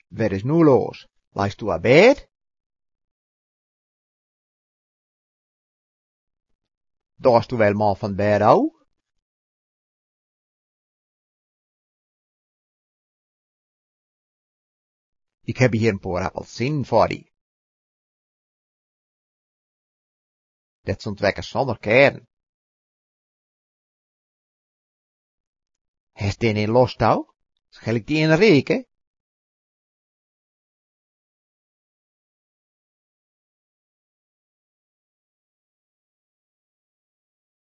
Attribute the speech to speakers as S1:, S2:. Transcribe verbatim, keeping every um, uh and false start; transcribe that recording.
S1: Wat is nu los? Lijst u aan bed? Dorst u wel man van bed ook? Ik heb hier een paar appelsien voor die. Dat zijn wekken zonder kern. Heeft die een los touw? Schel ik die in een reken?